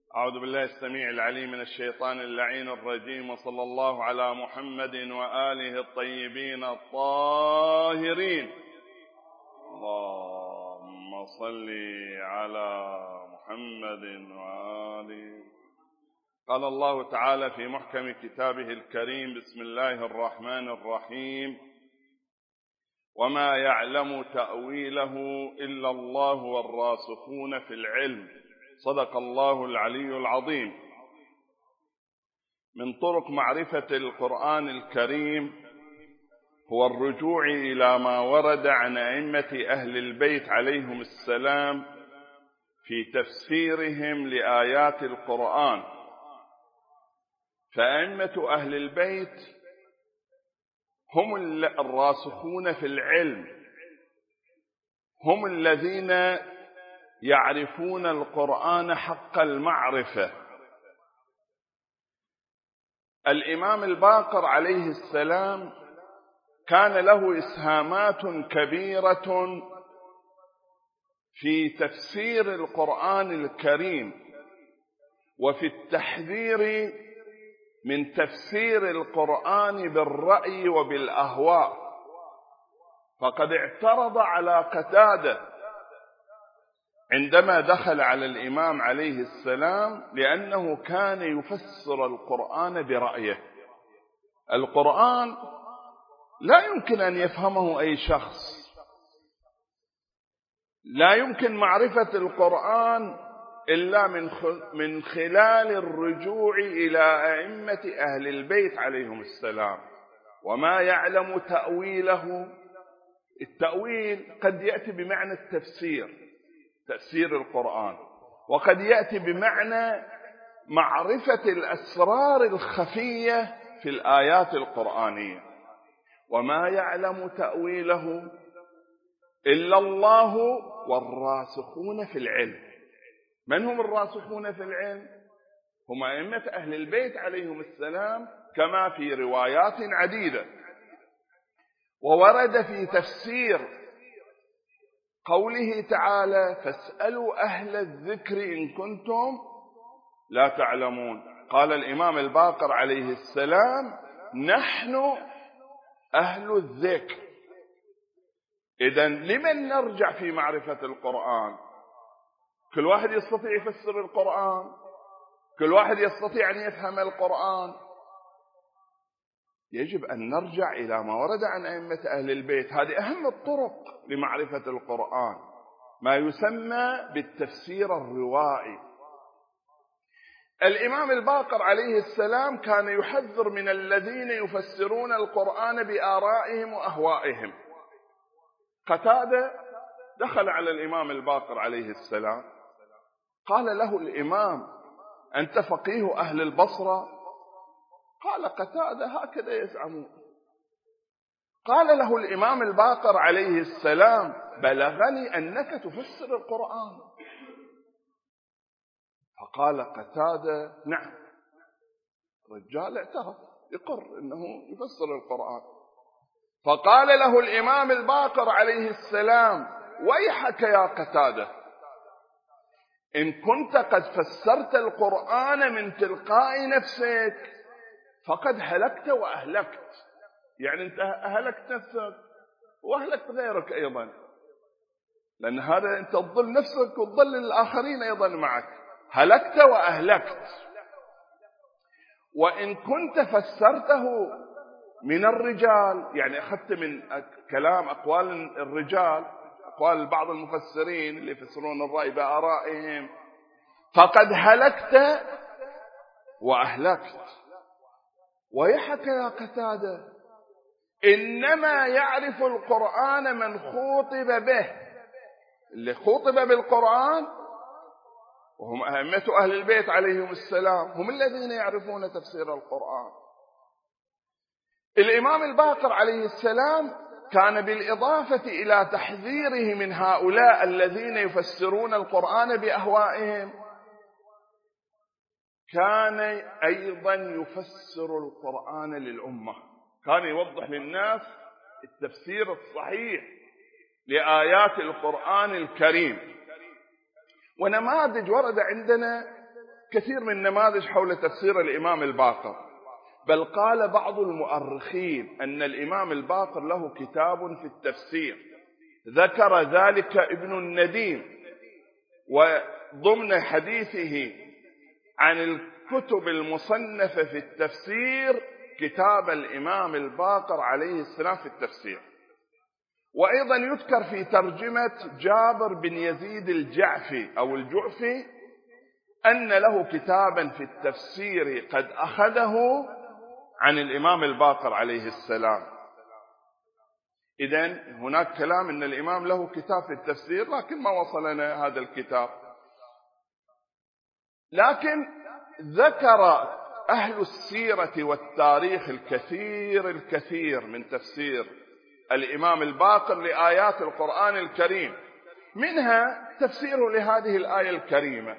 أعوذ بالله السميع العليم من الشيطان اللعين الرجيم، وصلى الله على محمد وآله الطيبين الطاهرين. اللهم صل على محمد وآله. قال الله تعالى في محكم كتابه الكريم: بسم الله الرحمن الرحيم: وما يعلم تأويله إلا الله والراسخون في العلم. صدق الله العلي العظيم. من طرق معرفة القرآن الكريم هو الرجوع إلى ما ورد عن أئمة أهل البيت عليهم السلام في تفسيرهم لآيات القرآن. فأئمة أهل البيت هم الراسخون في العلم، هم الذين يعرفون القرآن حق المعرفة. الإمام الباقر عليه السلام كان له إسهامات كبيرة في تفسير القرآن الكريم وفي التحذير من تفسير القرآن بالرأي وبالأهواء، فقد اعترض على قتادة عندما دخل على الإمام عليه السلام، لأنه كان يفسر القرآن برأيه. القرآن لا يمكن أن يفهمه أي شخص، لا يمكن معرفة القرآن إلا من خلال الرجوع إلى أئمة أهل البيت عليهم السلام. وما يعلم تأويله، التأويل قد يأتي بمعنى التفسير، تفسير القرآن، وقد يأتي بمعنى معرفة الأسرار الخفية في الآيات القرآنية. وما يعلم تأويله إلا الله والراسخون في العلم. من هم الراسخون في العلم؟ هم أئمة أهل البيت عليهم السلام، كما في روايات عديدة. وورد في تفسير قوله تعالى: فاسألوا أهل الذكر إن كنتم لا تعلمون. قال الإمام الباقر عليه السلام: نحن أهل الذكر. إذن لمن نرجع في معرفة القرآن؟ كل واحد يستطيع يفسر القرآن، كل واحد يستطيع أن يفهم القرآن. يجب أن نرجع إلى ما ورد عن أئمة أهل البيت. هذه أهم الطرق لمعرفة القرآن، ما يسمى بالتفسير الروائي. الإمام الباقر عليه السلام كان يحذر من الذين يفسرون القرآن بآرائهم وأهوائهم. قتادة دخل على الإمام الباقر عليه السلام، قال له الإمام: أنت فقيه أهل البصرة؟ قال قتادة: هكذا يزعمون. قال له الإمام الباقر عليه السلام: بلغني أنك تفسر القرآن. فقال قتادة: نعم. رجال اعترف، يقر أنه يفسر القرآن. فقال له الإمام الباقر عليه السلام: ويحك يا قتادة، إن كنت قد فسرت القرآن من تلقاء نفسك فقد هلكت وأهلكت. يعني أنت أهلكت نفسك وأهلكت غيرك أيضا، لأن هذا أنت تضل نفسك وتضل الآخرين أيضا معك. هلكت وأهلكت. وإن كنت فسرته من الرجال، يعني أخذت من كلام أقوال الرجال، أقوال بعض المفسرين اللي يفسرون الرأي بآرائهم، فقد هلكت وأهلكت. ويحك يا قتادة، إنما يعرف القرآن من خوطب به. اللي خوطب بالقرآن وهم أئمة أهل البيت عليهم السلام، هم الذين يعرفون تفسير القرآن. الإمام الباقر عليه السلام كان بالإضافة إلى تحذيره من هؤلاء الذين يفسرون القرآن بأهوائهم، كان أيضا يفسر القرآن للأمة. كان يوضح للناس التفسير الصحيح لآيات القرآن الكريم. ونماذج ورد عندنا كثير من النماذج حول تفسير الإمام الباقر، بل قال بعض المؤرخين أن الإمام الباقر له كتاب في التفسير، ذكر ذلك ابن النديم وضمن حديثه عن الكتب المصنفة في التفسير كتاب الإمام الباقر عليه السلام في التفسير. وأيضا يذكر في ترجمة جابر بن يزيد الجعفي أو الجعفي أن له كتابا في التفسير قد أخذه عن الإمام الباقر عليه السلام. إذن هناك كلام أن الإمام له كتاب في التفسير، لكن ما وصلنا هذا الكتاب. لكن ذكر أهل السيرة والتاريخ الكثير من تفسير الإمام الباقر لآيات القرآن الكريم، منها تفسيره لهذه الآية الكريمة: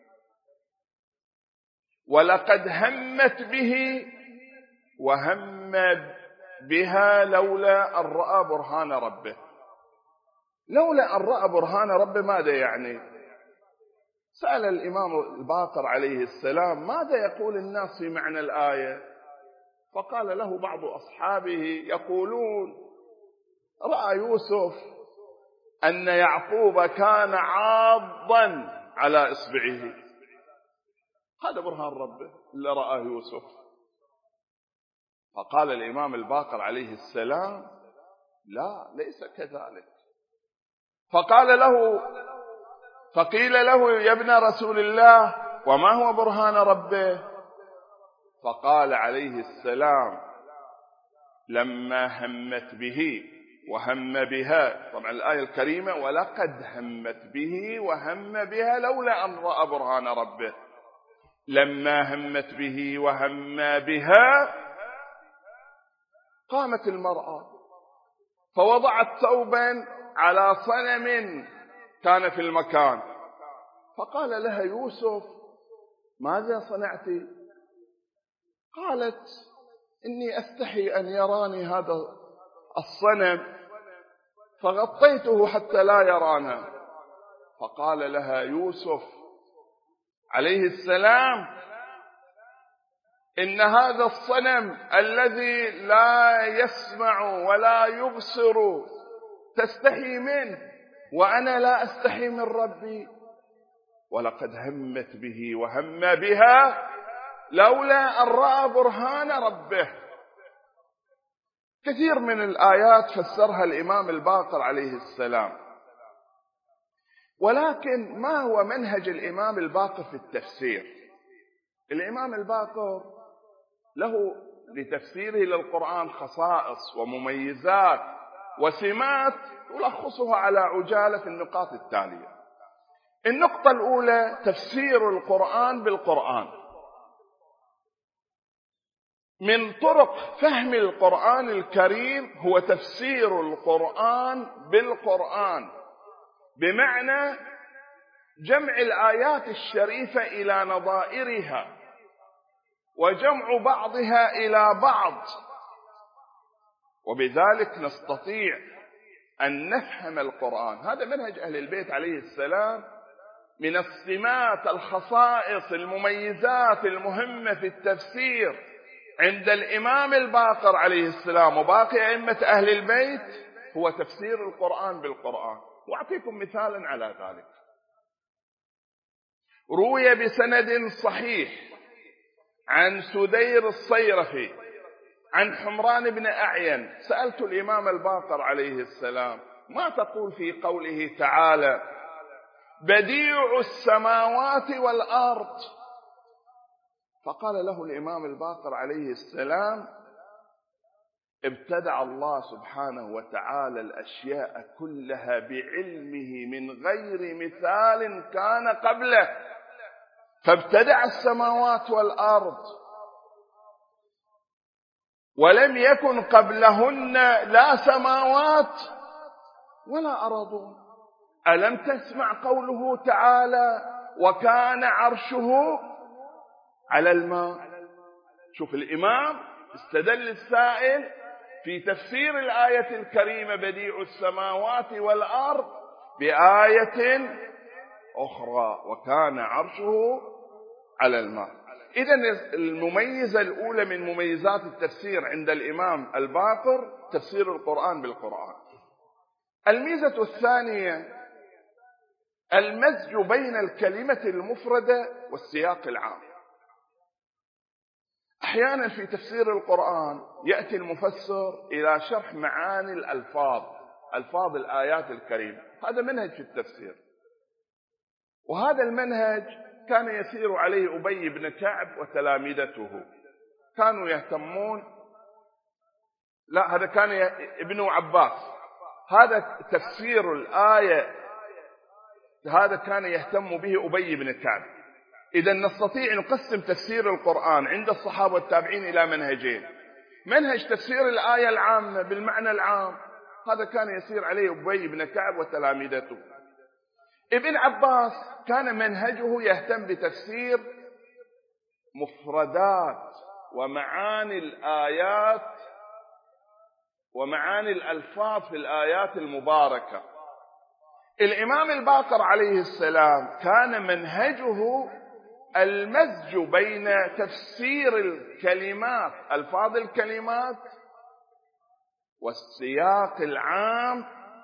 ولقد همت به وهم بها لولا أن رأى برهان ربه. لولا أن رأى برهان ربه ماذا يعني؟ سأل الإمام الباقر عليه السلام ماذا يقول الناس في معنى الآية، فقال له بعض أصحابه يقولون رأى يوسف أن يعقوب كان عاضا على إصبعه، هذا برهان ربه اللي رآه يوسف. فقال الإمام الباقر عليه السلام لا، ليس كذلك. فقيل له يا ابن رسول الله وما هو برهان ربه؟ فقال عليه السلام لما همت به وهم بها، طبعا الآية الكريمة ولقد همت به وهم بها لولا أن رأى برهان ربه، لما همت به وهم بها قامت المرأة فوضعت ثوبا على صنم كان في المكان، فقال لها يوسف ماذا صنعت؟ قالت إني أستحي أن يراني هذا الصنم فغطيته حتى لا يرانا. فقال لها يوسف عليه السلام إن هذا الصنم الذي لا يسمع ولا يبصر تستحي منه وأنا لا أستحي من ربي، ولقد همت به وهم بها لولا أن رأى برهان ربه. كثير من الآيات فسرها الإمام الباقر عليه السلام. ولكن ما هو منهج الإمام الباقر في التفسير؟ الإمام الباقر له لتفسيره للقرآن خصائص ومميزات وسمات يلخصها على عجالة في النقاط التالية. النقطة الأولى تفسير القرآن بالقرآن. من طرق فهم القرآن الكريم هو تفسير القرآن بالقرآن، بمعنى جمع الآيات الشريفة إلى نظائرها وجمع بعضها إلى بعض، وبذلك نستطيع أن نفهم القرآن. هذا منهج أهل البيت عليه السلام من السمات الخصائص المميزات المهمة في التفسير عند الإمام الباقر عليه السلام وباقي أئمة أهل البيت هو تفسير القرآن بالقرآن. وأعطيكم مثالا على ذلك. روي بسند صحيح عن سدير الصيرفي عن حمران بن أعين، سألت الإمام الباقر عليه السلام ما تقول في قوله تعالى بديع السماوات والأرض؟ فقال له الإمام الباقر عليه السلام ابتدع الله سبحانه وتعالى الأشياء كلها بعلمه من غير مثال كان قبله، فابتدع السماوات والأرض ولم يكن قبلهن لا سماوات ولا أرض. ألم تسمع قوله تعالى وكان عرشه على الماء؟ شوف الإمام استدل السائل في تفسير الآية الكريمة بديع السماوات والأرض بآية أخرى وكان عرشه على الماء. إذن المميزة الأولى من مميزات التفسير عند الإمام الباقر تفسير القرآن بالقرآن. الميزة الثانية المزج بين الكلمة المفردة والسياق العام. أحيانا في تفسير القرآن يأتي المفسر إلى شرح معاني ألفاظ الآيات الكريمة، هذا منهج في التفسير، وهذا المنهج كان يسير عليه أبي بن كعب وتلامذته، كانوا يهتمون، لا هذا كان ابن عباس، هذا تفسير الآية هذا كان يهتم به أبي بن كعب. إذا نستطيع نقسم تفسير القرآن عند الصحابة والتابعين إلى منهجين: منهج تفسير الآية العامة بالمعنى العام، هذا كان يسير عليه أبي بن كعب وتلامذته. ابن عباس كان منهجه يهتم بتفسير مفردات ومعاني الآيات ومعاني الألفاظ في الآيات المباركة. الإمام الباقر عليه السلام كان منهجه المزج بين تفسير الكلمات، ألفاظ الكلمات، والسياق العام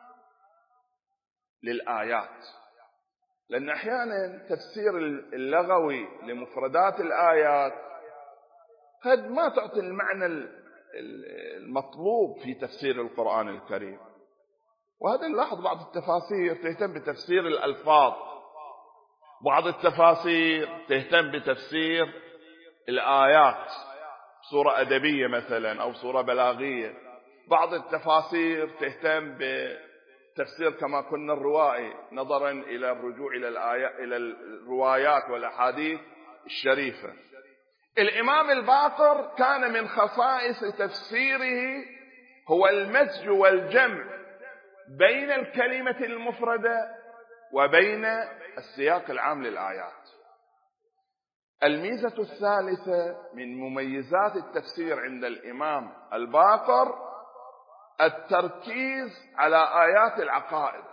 للآيات، لأن أحيانا تفسير اللغوي لمفردات الآيات قد ما تعطي المعنى المطلوب في تفسير القرآن الكريم. وهذا نلاحظ بعض التفاسير تهتم بتفسير الألفاظ، بعض التفاسير تهتم بتفسير الآيات، صورة أدبية مثلا أو صورة بلاغية، بعض التفاسير تهتم بتفسير كما قلنا الروائي نظرا إلى الرجوع إلى الروايات والأحاديث الشريفة. الإمام الباقر كان من خصائص تفسيره هو المزج والجمع بين الكلمة المفردة وبين السياق العام للآيات. الميزة الثالثة من مميزات التفسير عند الإمام الباقر التركيز على آيات العقائد.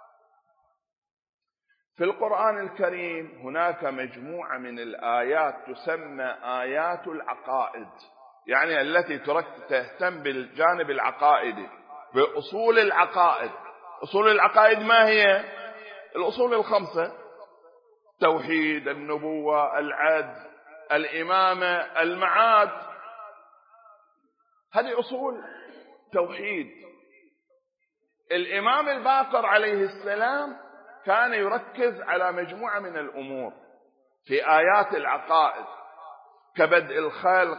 في القرآن الكريم هناك مجموعة من الآيات تسمى آيات العقائد، يعني التي تهتم بالجانب العقائدي، بأصول العقائد. أصول العقائد ما هي؟ الأصول الخمسة: التوحيد، النبوة، العدل، الإمامة، المعاد، هذه أصول توحيد. الإمام الباقر عليه السلام كان يركز على مجموعة من الأمور في آيات العقائد، كبدء الخلق،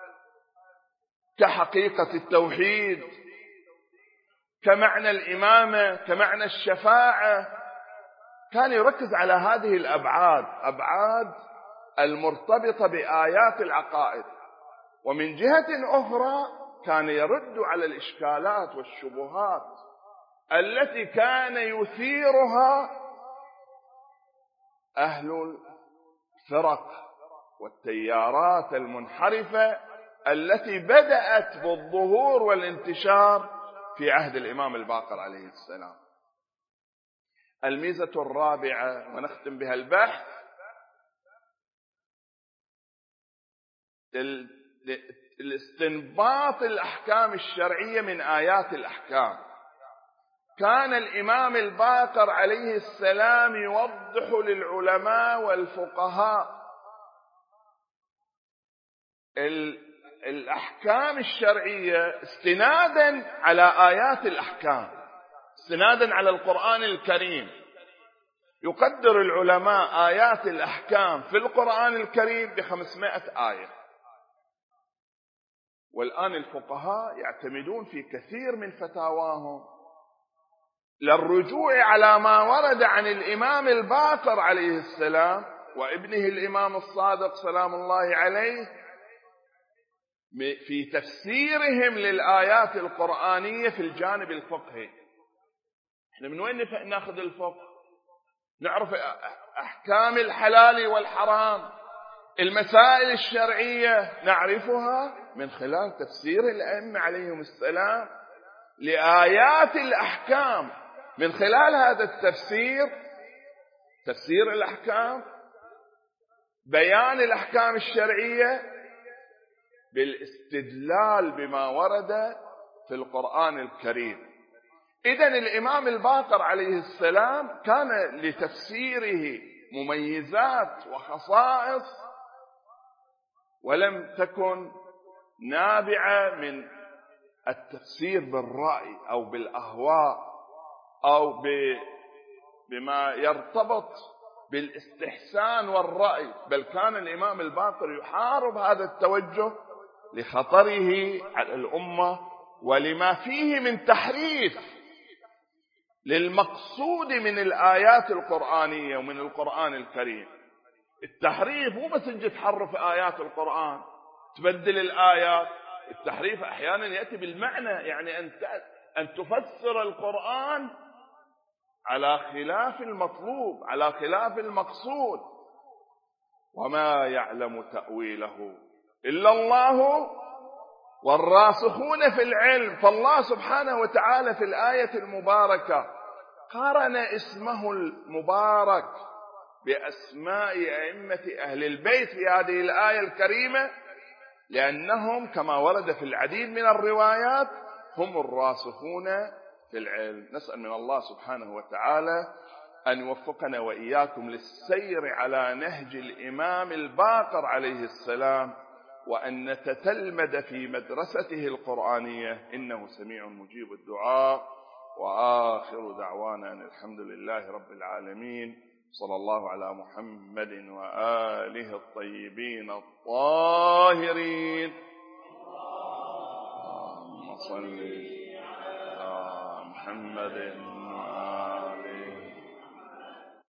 كحقيقة التوحيد، كمعنى الإمامة، كمعنى الشفاعة. كان يركز على هذه الأبعاد، أبعاد المرتبطة بآيات العقائد. ومن جهة أخرى كان يرد على الإشكالات والشبهات التي كان يثيرها أهل الفرق والتيارات المنحرفة التي بدأت بالظهور والانتشار في عهد الإمام الباقر عليه السلام. الميزة الرابعة ونختم بها البحث: الاستنباط الأحكام الشرعية من آيات الأحكام. كان الإمام الباقر عليه السلام يوضح للعلماء والفقهاء الأحكام الشرعية استنادا على آيات الأحكام، استنادا على القرآن الكريم. يقدر العلماء آيات الأحكام في القرآن الكريم ب500 آية، والآن الفقهاء يعتمدون في كثير من فتاواهم للرجوع على ما ورد عن الإمام الباقر عليه السلام وابنه الإمام الصادق سلام الله عليه في تفسيرهم للآيات القرآنية في الجانب الفقهي. احنا من وين ناخذ الفقه؟ نعرف أحكام الحلال والحرام، المسائل الشرعية نعرفها من خلال تفسير الأئمة عليهم السلام لآيات الأحكام. من خلال هذا التفسير، تفسير الأحكام، بيان الأحكام الشرعية بالاستدلال بما ورد في القرآن الكريم. إذن الإمام الباقر عليه السلام كان لتفسيره مميزات وخصائص، ولم تكن نابعة من التفسير بالرأي أو بالأهواء أو بما يرتبط بالاستحسان والرأي، بل كان الإمام الباقر يحارب هذا التوجه لخطره على الأمة ولما فيه من تحريف للمقصود من الآيات القرآنية ومن القرآن الكريم. التحريف مو بس تجي تحرف آيات القرآن تبدل الآيات، التحريف أحيانا يأتي بالمعنى، يعني أن تفسر القرآن على خلاف المطلوب، على خلاف المقصود. وما يعلم تأويله إلا الله والراسخون في العلم. فالله سبحانه وتعالى في الآية المباركة قارن اسمه المبارك بأسماء أئمة أهل البيت في هذه الآية الكريمة، لأنهم كما ورد في العديد من الروايات هم الراسخون في العلم. نسأل من الله سبحانه وتعالى أن يوفقنا وإياكم للسير على نهج الإمام الباقر عليه السلام، وأن نتتلمذ في مدرسته القرآنية، إنه سميع مجيب الدعاء. وآخر دعوانا أن الحمد لله رب العالمين، صلى الله على محمد وآله الطيبين الطاهرين. اللهم صل على محمد